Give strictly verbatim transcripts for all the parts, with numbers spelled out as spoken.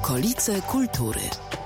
Okolice kultury.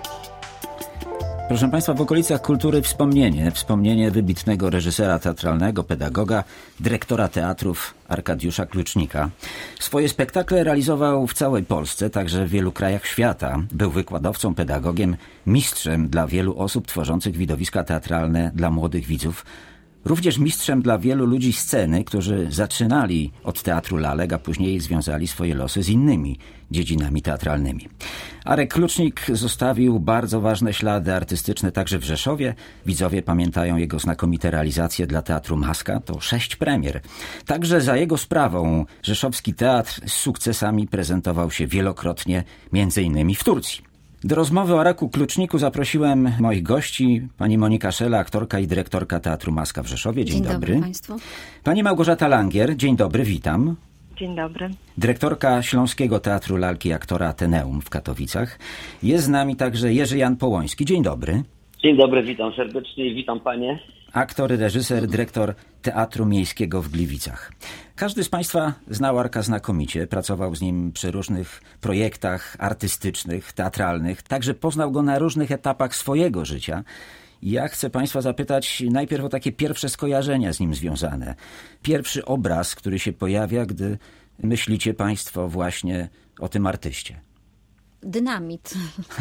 Proszę Państwa, w okolicach kultury wspomnienie, wspomnienie wybitnego reżysera teatralnego, pedagoga, dyrektora teatrów Arkadiusza Klucznika. Swoje spektakle realizował w całej Polsce, także w wielu krajach świata. Był wykładowcą, pedagogiem, mistrzem dla wielu osób tworzących widowiska teatralne dla młodych widzów. Również mistrzem dla wielu ludzi sceny, którzy zaczynali od teatru lalek, a później związali swoje losy z innymi dziedzinami teatralnymi. Arek Klucznik zostawił bardzo ważne ślady artystyczne także w Rzeszowie. Widzowie pamiętają jego znakomite realizacje dla Teatru Maska. To sześć premier. Także za jego sprawą rzeszowski teatr z sukcesami prezentował się wielokrotnie, między innymi w Turcji. Do rozmowy o Areku Kluczniku zaprosiłem moich gości, pani Monika Szela, aktorka i dyrektorka Teatru Maska w Rzeszowie. Dzień, Dzień dobry. dobry Państwu. Pani Małgorzata Langier. Dzień dobry, witam. Dzień dobry. Dyrektorka Śląskiego Teatru Lalki, aktora Ateneum w Katowicach. Jest z nami także Jerzy Jan Połoński. Dzień dobry. Dzień dobry, witam serdecznie i witam panie. Aktor, reżyser, dyrektor Teatru Miejskiego w Gliwicach. Każdy z Państwa znał Arka znakomicie, pracował z nim przy różnych projektach artystycznych, teatralnych, także poznał go na różnych etapach swojego życia. Ja chcę Państwa zapytać najpierw o takie pierwsze skojarzenia z nim związane. Pierwszy obraz, który się pojawia, gdy myślicie Państwo właśnie o tym artyście. Dynamit.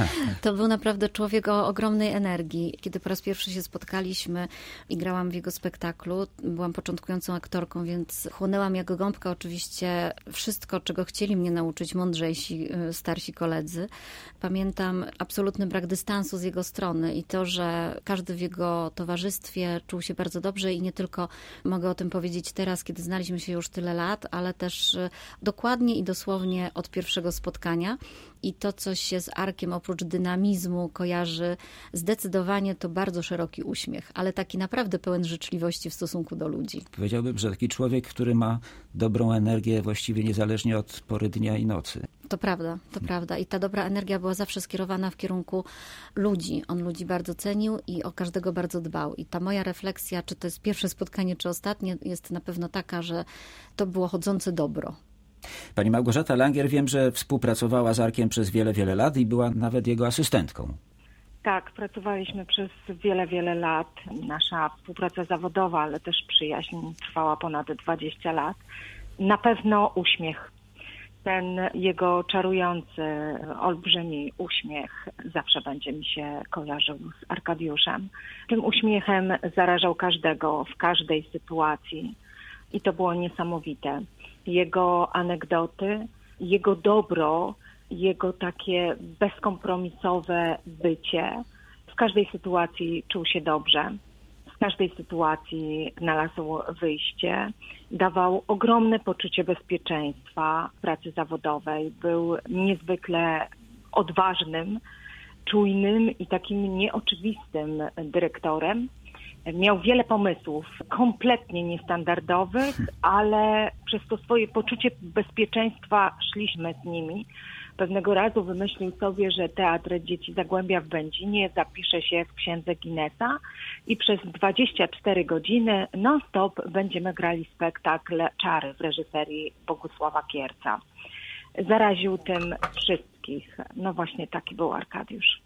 To był naprawdę człowiek o ogromnej energii. Kiedy po raz pierwszy się spotkaliśmy i grałam w jego spektaklu, byłam początkującą aktorką, więc chłonęłam jak gąbka oczywiście wszystko, czego chcieli mnie nauczyć mądrzejsi, starsi koledzy. Pamiętam absolutny brak dystansu z jego strony i to, że każdy w jego towarzystwie czuł się bardzo dobrze i nie tylko mogę o tym powiedzieć teraz, kiedy znaliśmy się już tyle lat, ale też dokładnie i dosłownie od pierwszego spotkania. I to, co się z Arkiem oprócz dynamizmu kojarzy, zdecydowanie to bardzo szeroki uśmiech, ale taki naprawdę pełen życzliwości w stosunku do ludzi. Powiedziałbym, że taki człowiek, który ma dobrą energię właściwie niezależnie od pory dnia i nocy. To prawda, to prawda. I ta dobra energia była zawsze skierowana w kierunku ludzi. On ludzi bardzo cenił i o każdego bardzo dbał. I ta moja refleksja, czy to jest pierwsze spotkanie, czy ostatnie, jest na pewno taka, że to było chodzące dobro. Pani Małgorzata Langier, wiem, że współpracowała z Arkiem przez wiele, wiele lat i była nawet jego asystentką. Tak, pracowaliśmy przez wiele, wiele lat. Nasza współpraca zawodowa, ale też przyjaźń trwała ponad dwadzieścia lat. Na pewno uśmiech. Ten jego czarujący, olbrzymi uśmiech zawsze będzie mi się kojarzył z Arkadiuszem. Tym uśmiechem zarażał każdego w każdej sytuacji i to było niesamowite. Jego anegdoty, jego dobro, jego takie bezkompromisowe bycie. W każdej sytuacji czuł się dobrze, w każdej sytuacji znalazł wyjście. Dawał ogromne poczucie bezpieczeństwa w pracy zawodowej. Był niezwykle odważnym, czujnym i takim nieoczywistym dyrektorem. Miał wiele pomysłów, kompletnie niestandardowych, ale przez to swoje poczucie bezpieczeństwa szliśmy z nimi. Pewnego razu wymyślił sobie, że Teatr Dzieci Zagłębia w Będzinie zapisze się w księdze Guinnessa i przez dwadzieścia cztery godziny non-stop będziemy grali spektakl Czary w reżyserii Bogusława Kierca. Zaraził tym wszystkich. No właśnie taki był Arkadiusz.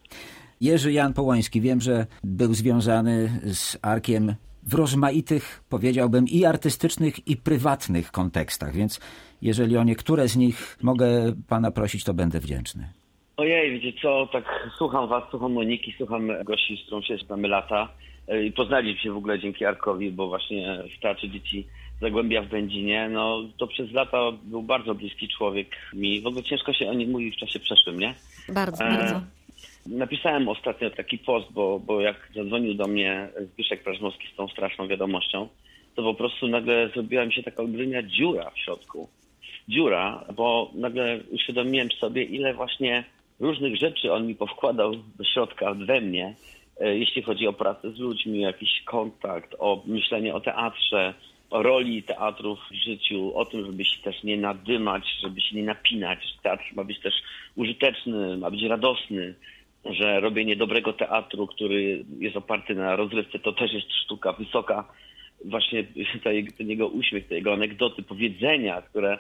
Jerzy Jan Połoński, wiem, że był związany z Arkiem w rozmaitych, powiedziałbym, i artystycznych, i prywatnych kontekstach, więc jeżeli o niektóre z nich mogę pana prosić, to będę wdzięczny. Ojej, wiecie co, tak słucham was, słucham Moniki, słucham gości, z którą się znamy lata i poznaliśmy się w ogóle dzięki Arkowi, bo właśnie w Teatrze Dzieci Zagłębia w Będzinie, no to przez lata był bardzo bliski człowiek mi. W ogóle ciężko się o nim mówi w czasie przeszłym, nie? Bardzo, e- bardzo. Napisałem ostatnio taki post, bo, bo jak zadzwonił do mnie Zbyszek Prażmowski z tą straszną wiadomością, to po prostu nagle zrobiła mi się taka olbrzymia dziura w środku. Dziura, bo nagle uświadomiłem sobie, ile właśnie różnych rzeczy on mi powkładał do środka we mnie, jeśli chodzi o pracę z ludźmi, jakiś kontakt, o myślenie o teatrze, o roli teatrów w życiu, o tym, żeby się też nie nadymać, żeby się nie napinać. Teatr ma być też użyteczny, ma być radosny. Że robienie dobrego teatru, który jest oparty na rozrywce, to też jest sztuka wysoka. Właśnie ten jego uśmiech, te jego anegdoty, powiedzenia, które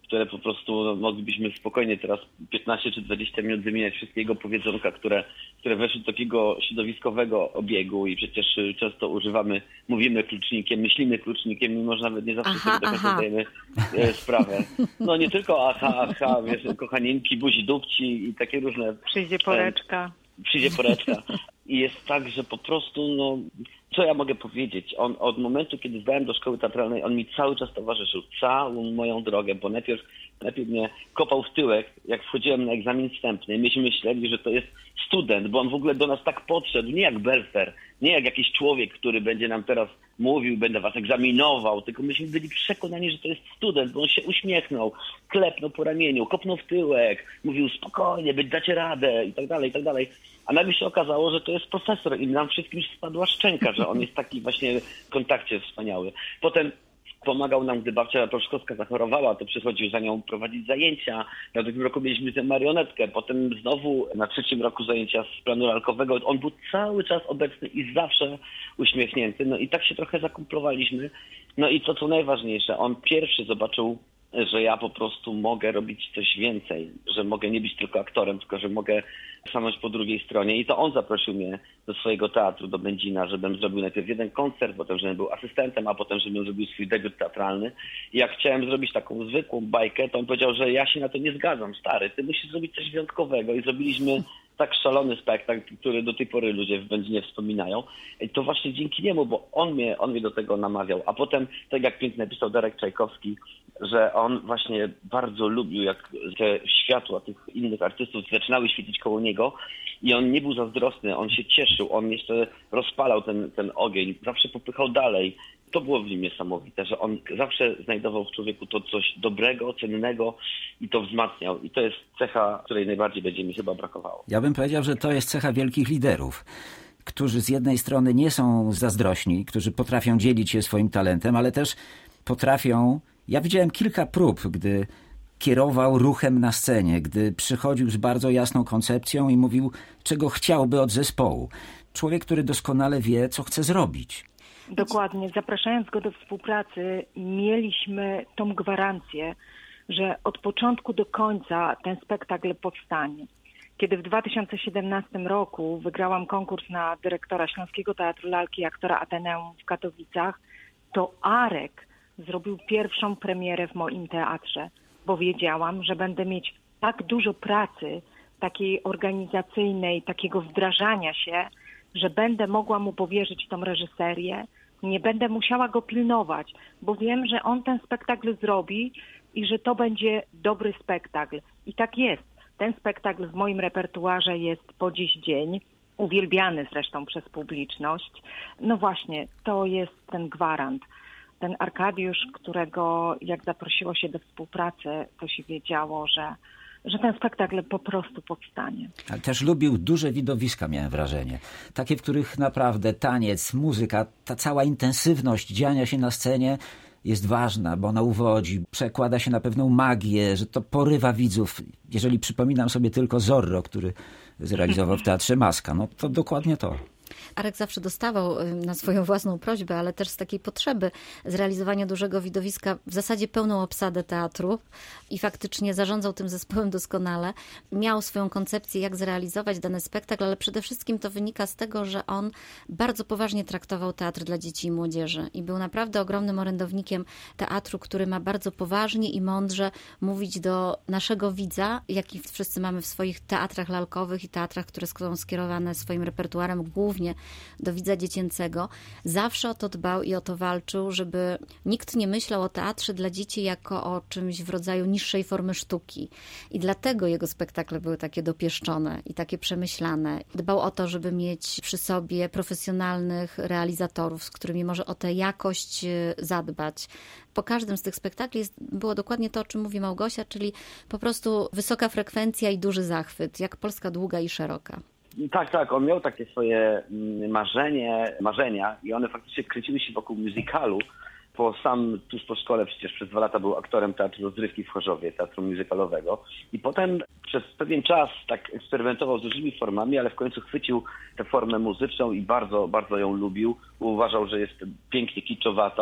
które po prostu no, moglibyśmy spokojnie teraz piętnaście czy dwadzieścia minut wymieniać wszystkie jego powiedzonka, które, które weszły do takiego środowiskowego obiegu i przecież często używamy, mówimy klucznikiem, myślimy klucznikiem, mimo że nawet nie zawsze aha, sobie do końca aha. zdajemy e, sprawę. No nie tylko aha, aha, wiesz, kochaninki, buzi dupci i takie różne... Przyjdzie poreczka. E, przyjdzie poreczka. I jest tak, że po prostu, no, co ja mogę powiedzieć? On od momentu, kiedy zdałem do szkoły teatralnej, on mi cały czas towarzyszył, całą moją drogę, bo najpierw, najpierw mnie kopał w tyłek, jak wchodziłem na egzamin wstępny. Myśmy myśleli, że to jest student, bo on w ogóle do nas tak podszedł, nie jak Belfer, nie jak jakiś człowiek, który będzie nam teraz mówił, będę was egzaminował, tylko myśmy byli przekonani, że to jest student, bo on się uśmiechnął, klepnął po ramieniu, kopnął w tyłek, mówił spokojnie, dacie radę i tak dalej, i tak dalej. A nagle się okazało, że to jest profesor i nam wszystkim spadła szczęka, że on jest taki właśnie w kontakcie wspaniały. Potem pomagał nam, gdy babcia Proszkowska zachorowała, to przychodził za nią prowadzić zajęcia. Na drugim roku mieliśmy tę marionetkę, potem znowu na trzecim roku zajęcia z planu lalkowego. On był cały czas obecny i zawsze uśmiechnięty. No i tak się trochę zakumplowaliśmy. No i to, co najważniejsze, on pierwszy zobaczył, że ja po prostu mogę robić coś więcej, że mogę nie być tylko aktorem, tylko że mogę stanąć po drugiej stronie. I to on zaprosił mnie do swojego teatru, do Będzina, żebym zrobił najpierw jeden koncert, potem żebym był asystentem, a potem żebym zrobił swój debiut teatralny. I jak chciałem zrobić taką zwykłą bajkę, to on powiedział, że ja się na to nie zgadzam, stary, ty musisz zrobić coś wyjątkowego. I zrobiliśmy tak szalony spektakl, który do tej pory ludzie w Będzinie wspominają. I to właśnie dzięki niemu, bo on mnie, on mnie do tego namawiał. A potem, tak jak pięknie napisał Darek Czajkowski, że on właśnie bardzo lubił, jak te światła tych innych artystów zaczynały świecić koło niego i on nie był zazdrosny, on się cieszył, on jeszcze rozpalał ten, ten ogień, zawsze popychał dalej. To było w nim niesamowite, że on zawsze znajdował w człowieku to coś dobrego, cennego i to wzmacniał. I to jest cecha, której najbardziej będzie mi chyba brakowało. Ja bym powiedział, że to jest cecha wielkich liderów, którzy z jednej strony nie są zazdrośni, którzy potrafią dzielić się swoim talentem, ale też potrafią... Ja widziałem kilka prób, gdy kierował ruchem na scenie, gdy przychodził z bardzo jasną koncepcją i mówił, czego chciałby od zespołu. Człowiek, który doskonale wie, co chce zrobić. Dokładnie. Zapraszając go do współpracy, mieliśmy tą gwarancję, że od początku do końca ten spektakl powstanie. Kiedy w dwa tysiące siedemnastym roku wygrałam konkurs na dyrektora Śląskiego Teatru Lalki i aktora Ateneum w Katowicach, to Arek zrobił pierwszą premierę w moim teatrze, bo wiedziałam, że będę mieć tak dużo pracy, takiej organizacyjnej, takiego wdrażania się, że będę mogła mu powierzyć tą reżyserię, nie będę musiała go pilnować, bo wiem, że on ten spektakl zrobi i że to będzie dobry spektakl. I tak jest. Ten spektakl w moim repertuarze jest po dziś dzień, uwielbiany zresztą przez publiczność. No właśnie, to jest ten gwarant. Ten Arkadiusz, którego jak zaprosiło się do współpracy, to się wiedziało, że, że ten spektakl po prostu powstanie. Ale też lubił duże widowiska, miałem wrażenie. Takie, w których naprawdę taniec, muzyka, ta cała intensywność dziania się na scenie jest ważna, bo ona uwodzi, przekłada się na pewną magię, że to porywa widzów. Jeżeli przypominam sobie tylko Zorro, który zrealizował w Teatrze Maska, no to dokładnie to. Arek zawsze dostawał na swoją własną prośbę, ale też z takiej potrzeby zrealizowania dużego widowiska w zasadzie pełną obsadę teatru i faktycznie zarządzał tym zespołem doskonale. Miał swoją koncepcję, jak zrealizować dany spektakl, ale przede wszystkim to wynika z tego, że on bardzo poważnie traktował teatr dla dzieci i młodzieży i był naprawdę ogromnym orędownikiem teatru, który ma bardzo poważnie i mądrze mówić do naszego widza, jaki wszyscy mamy w swoich teatrach lalkowych i teatrach, które są skierowane swoim repertuarem głównie do widza dziecięcego. Zawsze o to dbał i o to walczył, żeby nikt nie myślał o teatrze dla dzieci jako o czymś w rodzaju niższej formy sztuki. I dlatego jego spektakle były takie dopieszczone i takie przemyślane. Dbał o to, żeby mieć przy sobie profesjonalnych realizatorów, z którymi może o tę jakość zadbać. Po każdym z tych spektakli jest, było dokładnie to, o czym mówi Małgosia, czyli po prostu wysoka frekwencja i duży zachwyt, jak Polska długa i szeroka. Tak, tak, on miał takie swoje marzenie, marzenia i one faktycznie kręciły się wokół musicalu, bo sam tuż po szkole przecież przez dwa lata był aktorem Teatru Rozrywki w Chorzowie, teatru musicalowego i potem przez pewien czas tak eksperymentował z różnymi formami, ale w końcu chwycił tę formę muzyczną i bardzo, bardzo ją lubił. Uważał, że jest pięknie kiczowata,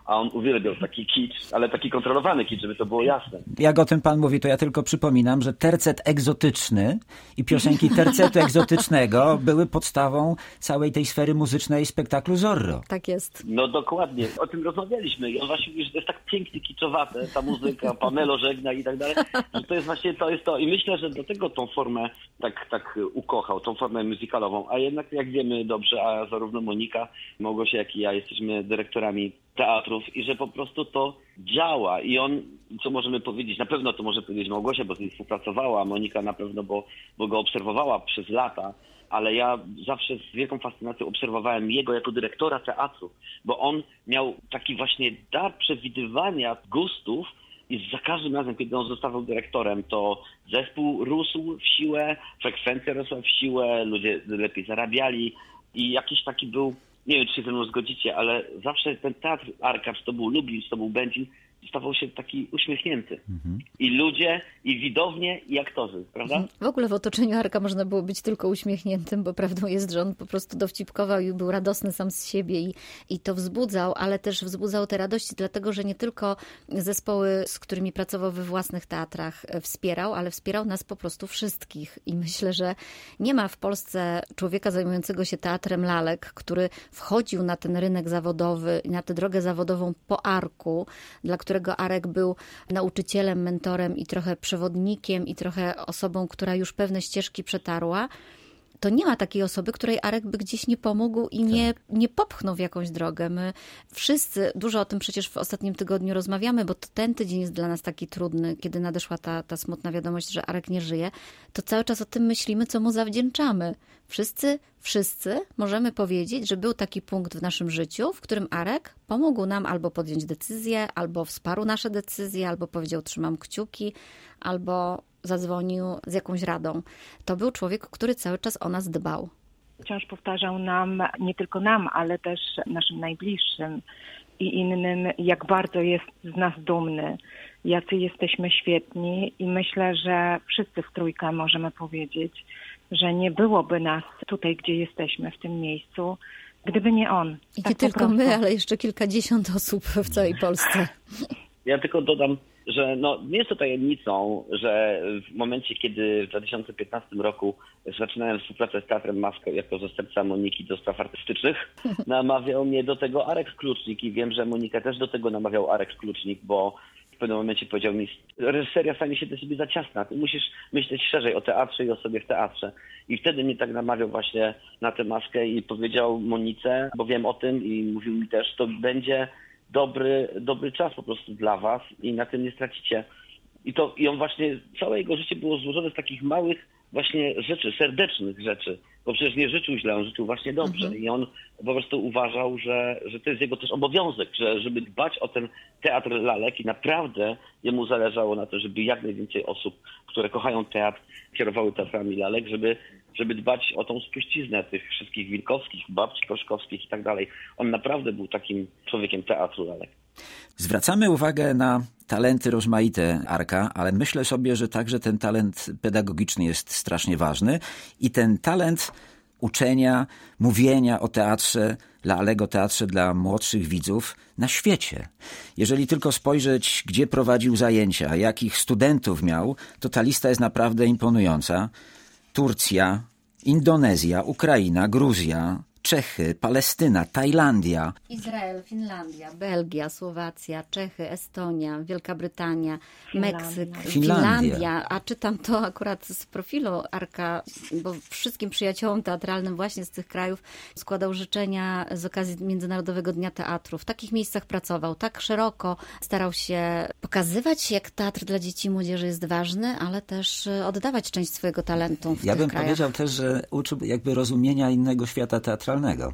a on uwielbiał taki kicz, ale taki kontrolowany kicz, żeby to było jasne. Jak o tym pan mówi, to ja tylko przypominam, że tercet egzotyczny i piosenki tercetu egzotycznego były podstawą całej tej sfery muzycznej spektaklu Zorro. Tak jest. No dokładnie, o tym rozmawialiśmy i on właśnie mówi, że to jest tak pięknie kiczowate, ta muzyka, Pamelo żegna i tak dalej, że to jest właśnie to, jest to. I myślę, że do tego tą formę tak, tak ukochał, tą formę muzykalową, a jednak jak wiemy dobrze, a zarówno Monika, Małgosia, jak i ja jesteśmy dyrektorami teatrów i że po prostu to działa i on, co możemy powiedzieć, na pewno to może powiedzieć Małgosia, bo z nim współpracowała, Monika na pewno, bo, bo go obserwowała przez lata, ale ja zawsze z wielką fascynacją obserwowałem jego jako dyrektora teatru, bo on miał taki właśnie dar przewidywania gustów i za każdym razem, kiedy on zostawał dyrektorem, to zespół rósł w siłę, frekwencja rosła w siłę, ludzie lepiej zarabiali i jakiś taki był, nie wiem, czy się ze mną zgodzicie, ale zawsze ten teatr Arka, czy to był Lublin, czy to był Będzin, stawał się taki uśmiechnięty. Mhm. I ludzie, i widownie, i aktorzy, prawda? W ogóle w otoczeniu Arka można było być tylko uśmiechniętym, bo prawdą jest, że on po prostu dowcipkował i był radosny sam z siebie i, i to wzbudzał, ale też wzbudzał te radości, dlatego że nie tylko zespoły, z którymi pracował we własnych teatrach, wspierał, ale wspierał nas po prostu wszystkich. I myślę, że nie ma w Polsce człowieka zajmującego się teatrem lalek, który wchodził na ten rynek zawodowy i na tę drogę zawodową po Arku, dla którego Arek był nauczycielem, mentorem i trochę przewodnikiem i trochę osobą, która już pewne ścieżki przetarła, to nie ma takiej osoby, której Arek by gdzieś nie pomógł i nie, nie popchnął w jakąś drogę. My wszyscy dużo o tym przecież w ostatnim tygodniu rozmawiamy, bo to ten tydzień jest dla nas taki trudny, kiedy nadeszła ta, ta smutna wiadomość, że Arek nie żyje, to cały czas o tym myślimy, co mu zawdzięczamy. Wszyscy, wszyscy możemy powiedzieć, że był taki punkt w naszym życiu, w którym Arek pomógł nam albo podjąć decyzję, albo wsparł nasze decyzje, albo powiedział trzymam kciuki, albo zadzwonił z jakąś radą. To był człowiek, który cały czas o nas dbał. Wciąż powtarzał nam, nie tylko nam, ale też naszym najbliższym i innym, jak bardzo jest z nas dumny, jacy jesteśmy świetni i myślę, że wszyscy w trójkę możemy powiedzieć, że nie byłoby nas tutaj, gdzie jesteśmy, w tym miejscu, gdyby nie on. I tak nie tylko my, ale jeszcze kilkadziesiąt osób w całej Polsce. Ja tylko dodam, że no, nie jest to tajemnicą, że w momencie, kiedy w dwa tysiące piętnastym roku zaczynałem współpracę z Teatrem Maska jako zastępca Moniki do spraw artystycznych, namawiał mnie do tego Arek Klucznik i wiem, że Monikę też do tego namawiał Arek Klucznik, bo w pewnym momencie powiedział mi, reżyseria stanie się dla ciebie za ciasna, ty musisz myśleć szerzej o teatrze i o sobie w teatrze. I wtedy mnie tak namawiał właśnie na tę maskę i powiedział Monice, bo wiem o tym i mówił mi też, to będzie dobry, dobry czas po prostu dla was i na tym nie stracicie. I to i on właśnie, całe jego życie było złożone z takich małych właśnie rzeczy, serdecznych rzeczy, bo przecież nie życzył źle, on życzył właśnie dobrze. Mhm. I on po prostu uważał, że, że to jest jego też obowiązek, że żeby dbać o ten teatr lalek i naprawdę jemu zależało na to, żeby jak najwięcej osób, które kochają teatr, kierowały teatrami lalek, żeby żeby dbać o tą spuściznę tych wszystkich Wilkowskich, babci Koszkowskich i tak dalej. On naprawdę był takim człowiekiem teatru lalek. Zwracamy uwagę na talenty rozmaite Arka, ale myślę sobie, że także ten talent pedagogiczny jest strasznie ważny i ten talent uczenia, mówienia o teatrze, lalek, o teatrze dla młodszych widzów na świecie. Jeżeli tylko spojrzeć, gdzie prowadził zajęcia, jakich studentów miał, to ta lista jest naprawdę imponująca. Turcja, Indonezja, Ukraina, Gruzja, Czechy, Palestyna, Tajlandia. Izrael, Finlandia, Belgia, Słowacja, Czechy, Estonia, Wielka Brytania, Finlandia. Meksyk, Finlandia. Finlandia. A czytam to akurat z profilu Arka, bo wszystkim przyjaciołom teatralnym właśnie z tych krajów składał życzenia z okazji Międzynarodowego Dnia Teatru. W takich miejscach pracował, tak szeroko starał się pokazywać, jak teatr dla dzieci i młodzieży jest ważny, ale też oddawać część swojego talentu w ja tych bym krajach. powiedział też, że uczył jakby rozumienia innego świata teatralnego.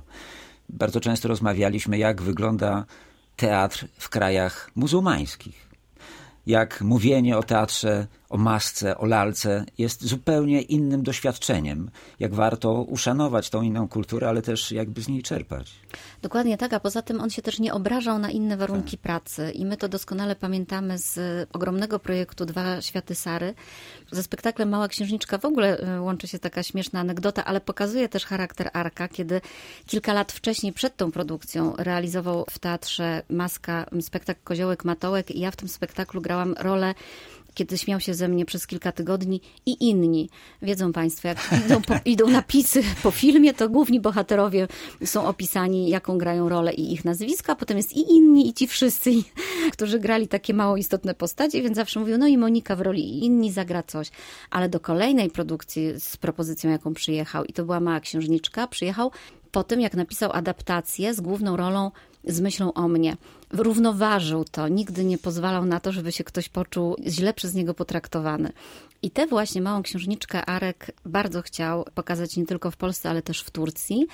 Bardzo często rozmawialiśmy, jak wygląda teatr w krajach muzułmańskich. Jak mówienie o teatrze o masce, o lalce jest zupełnie innym doświadczeniem. Jak warto uszanować tą inną kulturę, ale też jakby z niej czerpać. Dokładnie tak, a poza tym on się też nie obrażał na inne warunki tak. pracy i my to doskonale pamiętamy z ogromnego projektu Dwa światy Sary. Ze spektaklem Mała księżniczka w ogóle łączy się taka śmieszna anegdota, ale pokazuje też charakter Arka, kiedy kilka lat wcześniej, przed tą produkcją, realizował w teatrze Maska spektakl Koziołek Matołek i ja w tym spektaklu grałam rolę, kiedy śmiał się ze mnie przez kilka tygodni i inni. Wiedzą Państwo, jak idą, po, idą napisy po filmie, to główni bohaterowie są opisani, jaką grają rolę i ich nazwiska, potem jest i inni, i ci wszyscy, którzy grali takie mało istotne postacie, więc zawsze mówią, no i Monika w roli i inni zagra coś. Ale do kolejnej produkcji z propozycją, jaką przyjechał, i to była Mała księżniczka, przyjechał po tym, jak napisał adaptację z główną rolą z myślą o mnie. Równoważył to, nigdy nie pozwalał na to, żeby się ktoś poczuł źle przez niego potraktowany. I tę właśnie Małą księżniczkę Arek bardzo chciał pokazać nie tylko w Polsce, ale też w Turcji.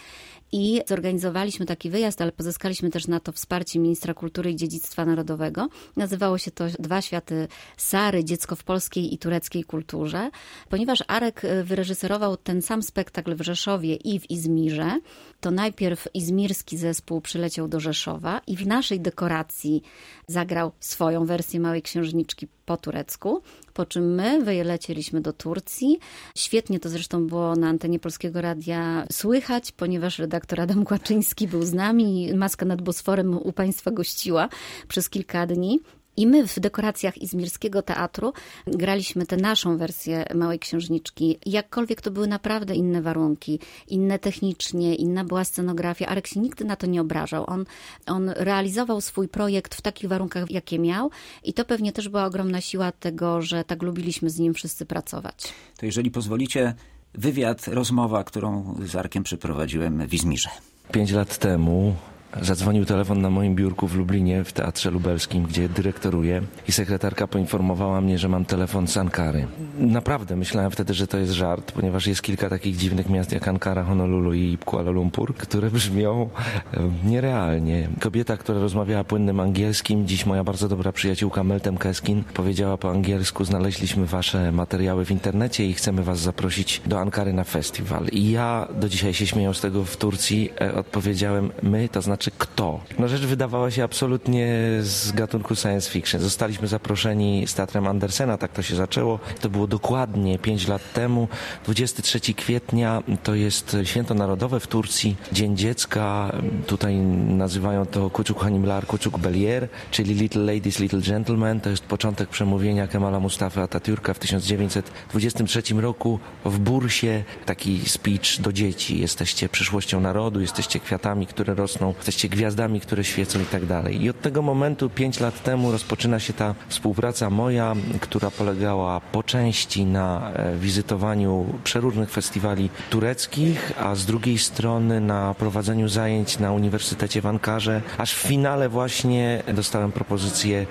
I zorganizowaliśmy taki wyjazd, ale pozyskaliśmy też na to wsparcie Ministra Kultury i Dziedzictwa Narodowego. Nazywało się to Dwa światy Sary, dziecko w polskiej i tureckiej kulturze. Ponieważ Arek wyreżyserował ten sam spektakl w Rzeszowie i w Izmirze, to najpierw izmirski zespół przyleciał do Rzeszowa i w naszej dekoracji zagrał swoją wersję Małej księżniczki po turecku, po czym my wylecieliśmy do Turcji. Świetnie to zresztą było na antenie Polskiego Radia słychać, ponieważ redaktor Adam Kłaczyński był z nami, Maska nad Bosforem u Państwa gościła przez kilka dni. I my w dekoracjach izmirskiego teatru graliśmy tę naszą wersję Małej księżniczki. Jakkolwiek to były naprawdę inne warunki, inne technicznie, inna była scenografia. Arek się nigdy na to nie obrażał. On, on realizował swój projekt w takich warunkach, jakie miał i to pewnie też była ogromna siła tego, że tak lubiliśmy z nim wszyscy pracować. To jeżeli pozwolicie, wywiad, rozmowa, którą z Arkiem przeprowadziłem w Izmirze. Pięć lat temu zadzwonił telefon na moim biurku w Lublinie, w Teatrze Lubelskim, gdzie dyrektoruję i sekretarka poinformowała mnie, że mam telefon z Ankary. Naprawdę myślałem wtedy, że to jest żart, ponieważ jest kilka takich dziwnych miast jak Ankara, Honolulu i Kuala Lumpur, które brzmią nierealnie. Kobieta, która rozmawiała płynnym angielskim, dziś moja bardzo dobra przyjaciółka Meltem Keskin, powiedziała po angielsku: znaleźliśmy wasze materiały w internecie i chcemy was zaprosić do Ankary na festiwal. I ja do dzisiaj się śmieję z tego w Turcji, e, odpowiedziałem my, to znaczy czy kto? No rzecz wydawała się absolutnie z gatunku science fiction. Zostaliśmy zaproszeni z Teatrem Andersena, tak to się zaczęło. To było dokładnie pięć lat temu. dwudziestego trzeciego kwietnia to jest święto narodowe w Turcji, Dzień Dziecka. Tutaj nazywają to Kucuk Hanimlar, Kucuk Belier, czyli Little Ladies, Little Gentlemen. To jest początek przemówienia Kemala Mustafy Atatürka w tysiąc dziewięćset dwudziestym trzecim roku w Bursie. Taki speech do dzieci. Jesteście przyszłością narodu, jesteście kwiatami, które rosną, jesteście gwiazdami, które świecą i tak dalej. I od tego momentu, pięć lat temu, rozpoczyna się ta współpraca moja, która polegała po części na wizytowaniu przeróżnych festiwali tureckich, a z drugiej strony na prowadzeniu zajęć na Uniwersytecie w Ankarze, aż w finale właśnie dostałem propozycję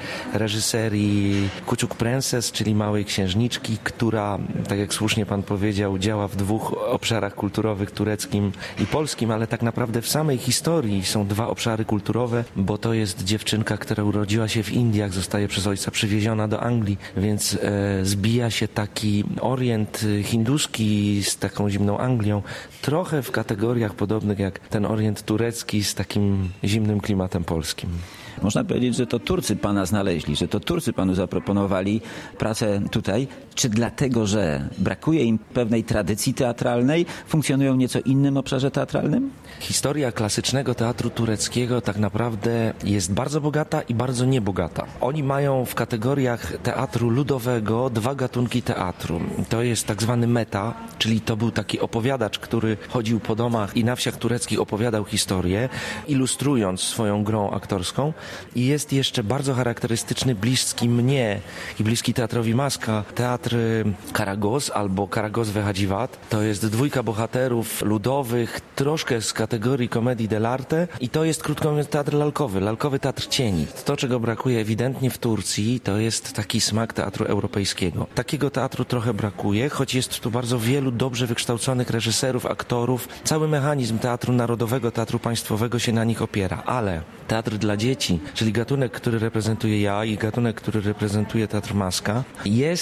reżyserii Kucuk Prenses, czyli Małej Księżniczki, która, tak jak słusznie pan powiedział, działa w dwóch obszarach kulturowych, tureckim i polskim, ale tak naprawdę w samej historii są dwa obszary kulturowe, bo to jest dziewczynka, która urodziła się w Indiach, zostaje przez ojca przywieziona do Anglii, więc e, zbija się taki orient hinduski z taką zimną Anglią, trochę w kategoriach podobnych jak ten orient turecki z takim zimnym klimatem polskim. Można powiedzieć, że to Turcy pana znaleźli, że to Turcy panu zaproponowali pracę tutaj. Czy dlatego, że brakuje im pewnej tradycji teatralnej, funkcjonują w nieco innym obszarze teatralnym? Historia klasycznego teatru tureckiego tak naprawdę jest bardzo bogata i bardzo niebogata. Oni mają w kategoriach teatru ludowego dwa gatunki teatru. To jest tak zwany meta, czyli to był taki opowiadacz, który chodził po domach i na wsiach tureckich opowiadał historię, ilustrując swoją grą aktorską. I jest jeszcze bardzo charakterystyczny, bliski mnie i bliski teatrowi Maska, teatr Karagoz albo Karagoz ve Hacivat. To jest dwójka bohaterów ludowych, troszkę z kategorii komedii dell'arte i to jest, krótko mówiąc, teatr lalkowy, lalkowy teatr cieni. To, czego brakuje ewidentnie w Turcji, to jest taki smak teatru europejskiego. Takiego teatru trochę brakuje, choć jest tu bardzo wielu dobrze wykształconych reżyserów, aktorów. Cały mechanizm teatru narodowego, teatru państwowego się na nich opiera, ale teatr dla dzieci, czyli gatunek, który reprezentuję ja i gatunek, który reprezentuje Teatr Maska, jest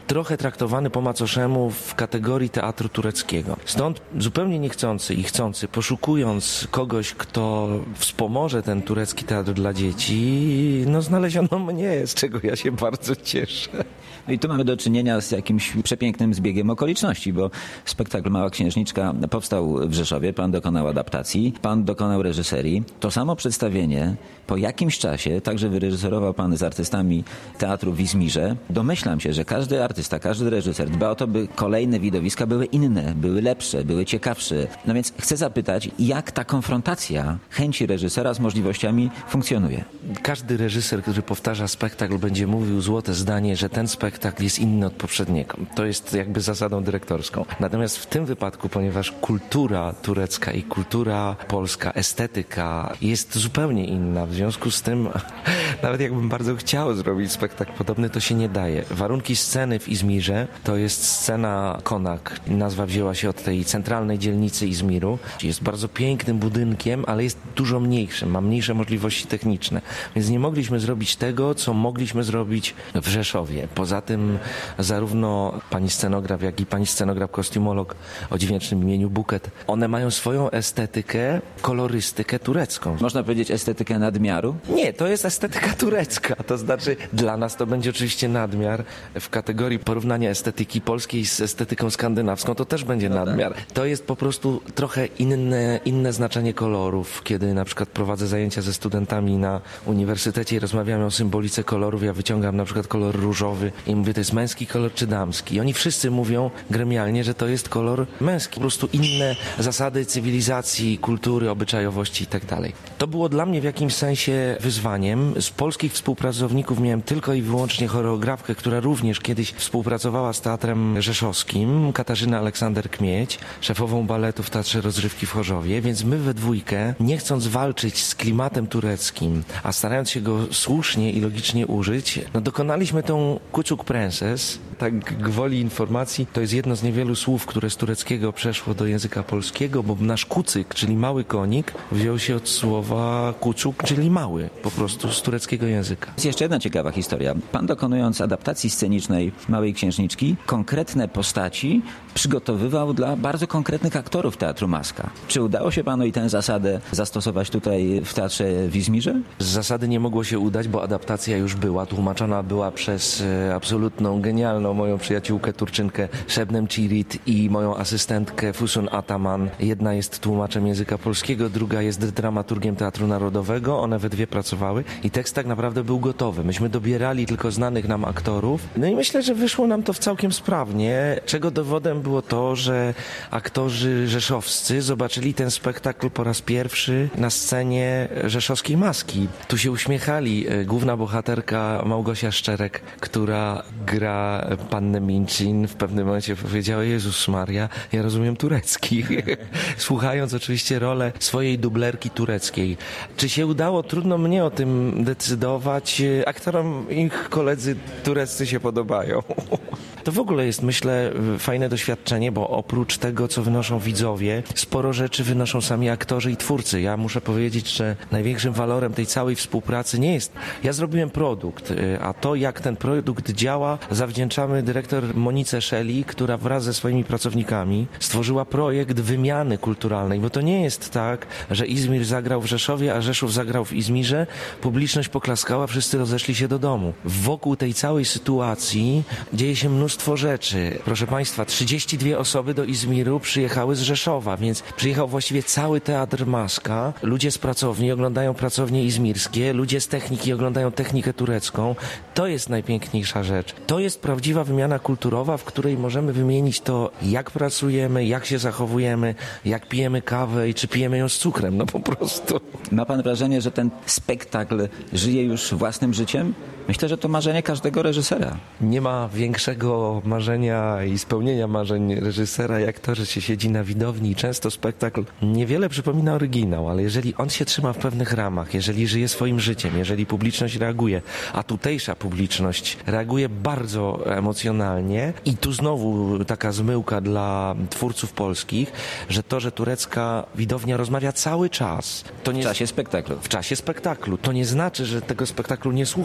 trochę traktowany po macoszemu w kategorii teatru tureckiego. Stąd zupełnie niechcący i chcący, poszukując kogoś, kto wspomoże ten turecki teatr dla dzieci, no znaleziono mnie, z czego ja się bardzo cieszę. No i tu mamy do czynienia z jakimś przepięknym zbiegiem okoliczności, bo spektakl Mała Księżniczka powstał w Rzeszowie, pan dokonał adaptacji, pan dokonał reżyserii. To samo przedstawienie po jakimś czasie także wyreżyserował pan z artystami teatru w Izmirze. Domyślam się, że każdy artysta, każdy reżyser dba o to, by kolejne widowiska były inne, były lepsze, były ciekawsze. No więc chcę zapytać, jak ta konfrontacja chęci reżysera z możliwościami funkcjonuje? Każdy reżyser, który powtarza spektakl, będzie mówił złote zdanie, że ten spektakl jest inny od poprzedniego. To jest jakby zasadą dyrektorską. Natomiast w tym wypadku, ponieważ kultura turecka i kultura polska, estetyka jest zupełnie inna, w związku z tym nawet jakbym bardzo chciał zrobić spektakl podobny, to się nie daje. Warunki sceny w Izmirze to jest scena Konak. Nazwa wzięła się od tej centralnej dzielnicy Izmiru. Jest bardzo pięknym budynkiem, ale jest dużo mniejszym, ma mniejsze możliwości techniczne. Więc nie mogliśmy zrobić tego, co mogliśmy zrobić w Rzeszowie. Poza tym zarówno pani scenograf, jak i pani scenograf kostiumolog o dźwięcznym imieniu Buket, one mają swoją estetykę, kolorystykę turecką. Można powiedzieć estetykę nadmiaru? Nie, to jest estetyka turecka. To znaczy dla nas to będzie oczywiście nadmiar. W kategorii porównania estetyki polskiej z estetyką skandynawską to też będzie no nadmiar. Tak. To jest po prostu trochę inne, inne znaczenie kolorów. Kiedy na przykład prowadzę zajęcia ze studentami na uniwersytecie i rozmawiamy o symbolice kolorów, ja wyciągam na przykład kolor różowy i mówię, to jest męski kolor czy damski. I oni wszyscy mówią gremialnie, że to jest kolor męski. Po prostu inne zasady cywilizacji, kultury, obyczajowości i tak dalej. To było dla mnie w jakimś sensie wyzwaniem. Z polskich współpracowników miałem tylko i wyłącznie choreografkę, która również kiedyś współpracowała z Teatrem Rzeszowskim, Katarzyna Aleksander-Kmieć, szefową baletu w Teatrze Rozrywki w Chorzowie, więc my we dwójkę, nie chcąc walczyć z klimatem tureckim, a starając się go słusznie i logicznie użyć, no dokonaliśmy tą Kucuk Prenses. Tak gwoli informacji, to jest jedno z niewielu słów, które z tureckiego przeszło do języka polskiego, bo nasz kucyk, czyli mały konik, wziął się od słowa kucuk, czyli mały, po prostu z tureckiego języka. Jest jeszcze jedna ciekawa historia. Pan, dokonując adaptacji scenicznej Małej Księżniczki, konkretne postaci przygotowywał dla bardzo konkretnych aktorów Teatru Maska. Czy udało się panu i tę zasadę zastosować tutaj w Teatrze w Izmirze? Z zasady nie mogło się udać, bo adaptacja już była. Tłumaczona była przez e, absolutną, genialną moją przyjaciółkę Turczynkę Szebnem Cirit i moją asystentkę Fusun Ataman. Jedna jest tłumaczem języka polskiego, druga jest dramaturgiem Teatru Narodowego. One we dwie pracowały i tekst tak naprawdę był gotowy. Myśmy dobierali tylko znanych nam aktorów. No i myślę, że wyszło nam to całkiem sprawnie, czego dowodem było to, że aktorzy rzeszowscy zobaczyli ten spektakl po raz pierwszy na scenie rzeszowskiej Maski. Tu się uśmiechali. Główna bohaterka Małgosia Szczerek, która gra pannę Mincin, w pewnym momencie powiedziała: Jezus Maria, ja rozumiem turecki. Słuchając oczywiście rolę swojej dublerki tureckiej. Czy się udało? Trudno mnie o tym decydować. Aktorom ich koledzy tureccy się podobają. To w ogóle jest, myślę, fajne doświadczenie, bo oprócz tego, co wynoszą widzowie, sporo rzeczy wynoszą sami aktorzy i twórcy. Ja muszę powiedzieć, że największym walorem tej całej współpracy nie jest... Ja zrobiłem produkt, a to, jak ten produkt działa, zawdzięczamy dyrektor Monice Szeli, która wraz ze swoimi pracownikami stworzyła projekt wymiany kulturalnej, bo to nie jest tak, że Izmir zagrał w Rzeszowie, a Rzeszów zagrał w Izmirze, publiczność poklaskała, wszyscy rozeszli się do domu. Wokół tej całej sytuacji dzieje się mnóstwo rzeczy. Proszę Państwa, trzydzieści dwie osoby do Izmiru przyjechały z Rzeszowa, więc przyjechał właściwie cały Teatr Maska. Ludzie z pracowni oglądają pracownie izmirskie, ludzie z techniki oglądają technikę turecką. To jest najpiękniejsza rzecz. To jest prawdziwa wymiana kulturowa, w której możemy wymienić to, jak pracujemy, jak się zachowujemy, jak pijemy kawę i czy pijemy ją z cukrem. No po prostu. Ma pan wrażenie, że ten spektakl żyje już własnym życiem? Myślę, że to marzenie każdego reżysera. Nie ma większego marzenia i spełnienia marzeń reżysera, jak to, że się siedzi na widowni i często spektakl niewiele przypomina oryginał, ale jeżeli on się trzyma w pewnych ramach, jeżeli żyje swoim życiem, jeżeli publiczność reaguje, a tutejsza publiczność reaguje bardzo emocjonalnie i tu znowu taka zmyłka dla twórców polskich, że to, że turecka widownia rozmawia cały czas. To nie w czasie spektaklu. W czasie spektaklu. To nie znaczy, że tego spektaklu nie słucha. To znaczy,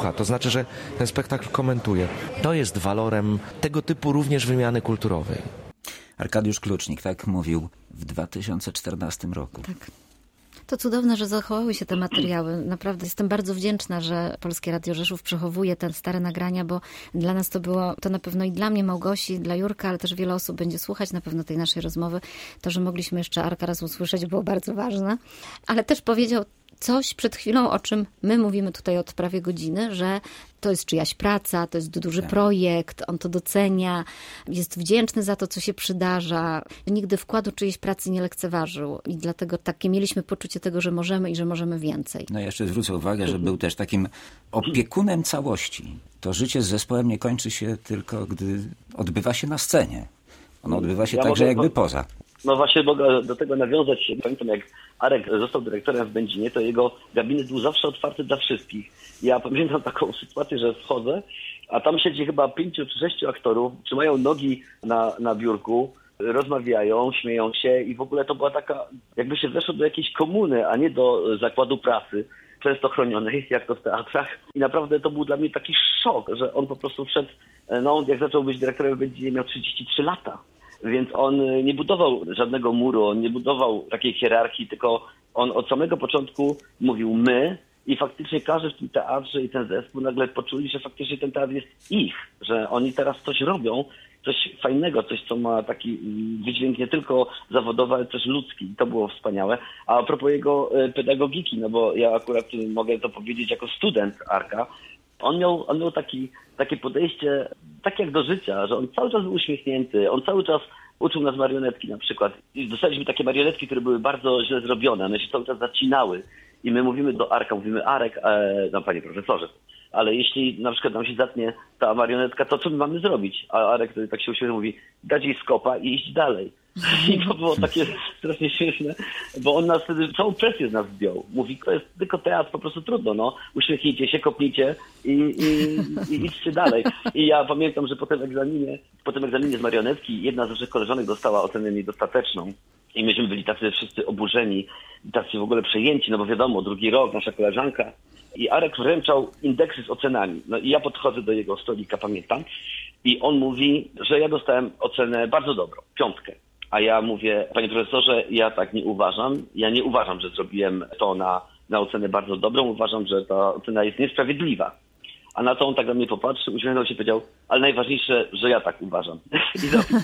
że ten spektakl komentuje. To jest walorem tego typu również wymiany kulturowej. Arkadiusz Klucznik tak mówił w dwa tysiące czternastym roku. Tak. To cudowne, że zachowały się te materiały. Naprawdę jestem bardzo wdzięczna, że Polskie Radio Rzeszów przechowuje te stare nagrania, bo dla nas to było, to na pewno i dla mnie, Małgosi, dla Jurka, ale też wiele osób będzie słuchać na pewno tej naszej rozmowy. To, że mogliśmy jeszcze Arka raz usłyszeć, było bardzo ważne. Ale też powiedział coś przed chwilą, o czym my mówimy tutaj od prawie godziny, że to jest czyjaś praca, to jest duży projekt, on to docenia, jest wdzięczny za to, co się przydarza. Nigdy wkładu czyjejś pracy nie lekceważył i dlatego takie mieliśmy poczucie tego, że możemy i że możemy więcej. No jeszcze zwrócę uwagę, że był też takim opiekunem całości. To życie z zespołem nie kończy się tylko, gdy odbywa się na scenie. Ono odbywa się ja także mogę, jakby bo, poza. No właśnie mogę do tego nawiązać. Pamiętam, jak Arek został dyrektorem w Będzinie, to jego gabinet był zawsze otwarty dla wszystkich. Ja pamiętam taką sytuację, że wchodzę, a tam siedzi chyba pięciu czy sześciu aktorów, trzymają nogi na, na biurku, rozmawiają, śmieją się i w ogóle to była taka, jakby się weszło do jakiejś komuny, a nie do zakładu pracy, często chronionej, jak to w teatrach. I naprawdę to był dla mnie taki szok, że on po prostu wszedł, no jak zaczął być dyrektorem w Będzinie, miał trzydzieści trzy lata. Więc on nie budował żadnego muru, on nie budował takiej hierarchii, tylko on od samego początku mówił my i faktycznie każdy w tym teatrze i ten zespół nagle poczuli, że faktycznie ten teatr jest ich, że oni teraz coś robią, coś fajnego, coś, co ma taki wydźwięk nie tylko zawodowy, ale też ludzki. I to było wspaniałe. A a propos jego pedagogiki, no bo ja akurat mogę to powiedzieć jako student Arka, on miał, on miał taki, takie podejście, tak jak do życia, że on cały czas był uśmiechnięty, on cały czas uczył nas marionetki na przykład. I dostaliśmy takie marionetki, które były bardzo źle zrobione, one się cały czas zacinały. I my mówimy do Arka, mówimy Arek, e, no panie profesorze, ale jeśli na przykład nam się zatnie ta marionetka, to co my mamy zrobić? A Arek wtedy tak się uśmiecha, mówi, dać jej skopa i iść dalej. I to było takie strasznie śmieszne, bo on nas wtedy, całą presję z nas zdjął. Mówi, to jest tylko teatr, po prostu trudno, no. Uśmiechnijcie się, kopnijcie i, i, i idźcie dalej. I ja pamiętam, że po tym egzaminie, po tym egzaminie z marionetki jedna z naszych koleżanek dostała ocenę niedostateczną. I myśmy byli tacy wszyscy oburzeni, tacy w ogóle przejęci, no bo wiadomo, drugi rok, nasza koleżanka. I Arek wręczał indeksy z ocenami. No i ja podchodzę do jego stolika, pamiętam, i on mówi, że ja dostałem ocenę bardzo dobrą, piątkę. A ja mówię, panie profesorze, ja tak nie uważam. Ja nie uważam, że zrobiłem to na, na ocenę bardzo dobrą. Uważam, że ta ocena jest niesprawiedliwa. A na to on tak na mnie popatrzył, uśmiechnął się i powiedział, ale najważniejsze, że ja tak uważam. I zapisał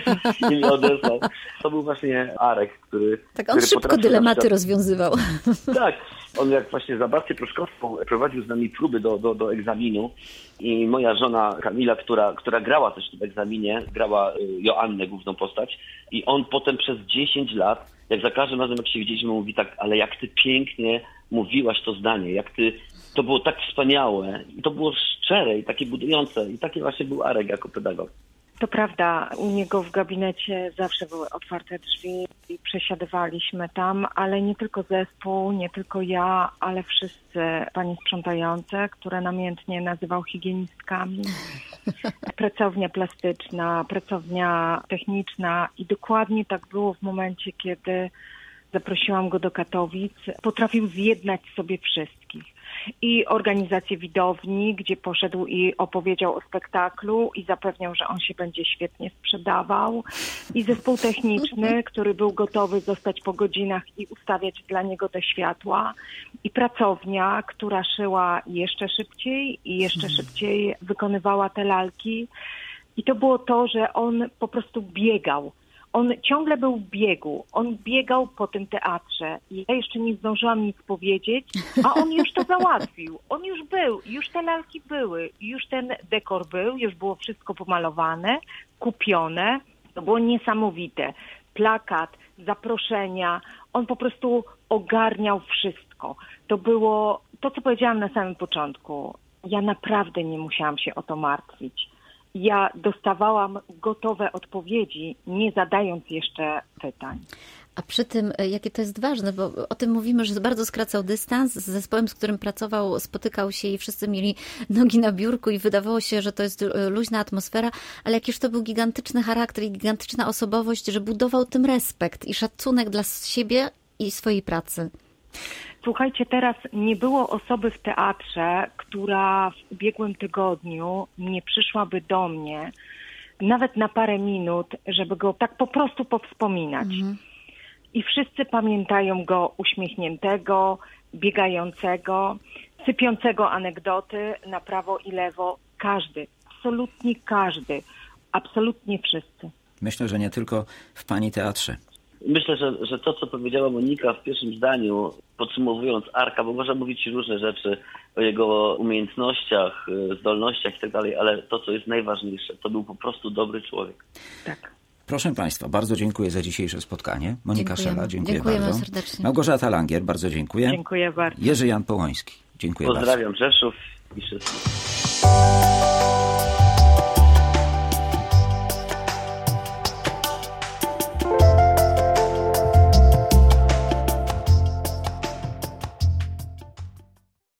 i mnie odesłał. To był właśnie Arek, który... Tak, on który szybko dylematy rozwiązywał. Tak, on jak właśnie za Bartę Pruszkowską prowadził z nami próby do, do, do egzaminu i moja żona Kamila, która, która grała też w tym egzaminie, grała Joannę, główną postać, i on potem przez dziesięć lat, jak za każdym razem jak się widzieliśmy, mówi tak, ale jak ty pięknie mówiłaś to zdanie, jak ty, to było tak wspaniałe i to było szczere i takie budujące i taki właśnie był Arek jako pedagog. To prawda, u niego w gabinecie zawsze były otwarte drzwi i przesiadywaliśmy tam, ale nie tylko zespół, nie tylko ja, ale wszyscy panie sprzątające, które namiętnie nazywał higienistkami, pracownia plastyczna, pracownia techniczna i dokładnie tak było w momencie, kiedy zaprosiłam go do Katowic. Potrafił zjednać sobie wszystkich. I organizację widowni, gdzie poszedł i opowiedział o spektaklu i zapewniał, że on się będzie świetnie sprzedawał. I zespół techniczny, który był gotowy zostać po godzinach i ustawiać dla niego te światła. I pracownia, która szyła jeszcze szybciej i jeszcze szybciej wykonywała te lalki. I to było to, że on po prostu biegał. On ciągle był w biegu, on biegał po tym teatrze i ja jeszcze nie zdążyłam nic powiedzieć, a on już to załatwił. On już był, już te lalki były, już ten dekor był, już było wszystko pomalowane, kupione. To było niesamowite. Plakat, zaproszenia, on po prostu ogarniał wszystko. To było to, co powiedziałam na samym początku. Ja naprawdę nie musiałam się o to martwić. Ja dostawałam gotowe odpowiedzi, nie zadając jeszcze pytań. A przy tym, jakie to jest ważne, bo o tym mówimy, że bardzo skracał dystans z zespołem, z którym pracował, spotykał się i wszyscy mieli nogi na biurku i wydawało się, że to jest luźna atmosfera, ale jakiż to był gigantyczny charakter i gigantyczna osobowość, że budował tym respekt i szacunek dla siebie i swojej pracy. Słuchajcie, teraz nie było osoby w teatrze, która w ubiegłym tygodniu nie przyszłaby do mnie nawet na parę minut, żeby go tak po prostu powspominać. Mhm. I wszyscy pamiętają go uśmiechniętego, biegającego, sypiącego anegdoty na prawo i lewo. Każdy, absolutnie każdy, absolutnie wszyscy. Myślę, że nie tylko w pani teatrze. Myślę, że, że to, co powiedziała Monika w pierwszym zdaniu, podsumowując Arka, bo można mówić różne rzeczy o jego umiejętnościach, zdolnościach i tak dalej, ale to, co jest najważniejsze, to był po prostu dobry człowiek. Tak. Proszę Państwa, bardzo dziękuję za dzisiejsze spotkanie. Monika Dziękujemy. Szela, dziękuję Dziękujemy bardzo. serdecznie. Małgorzata Langier, bardzo dziękuję. Dziękuję bardzo. Jerzy Jan Połoński, dziękuję Pozdrawiam bardzo. Rzeszów i wszystkich.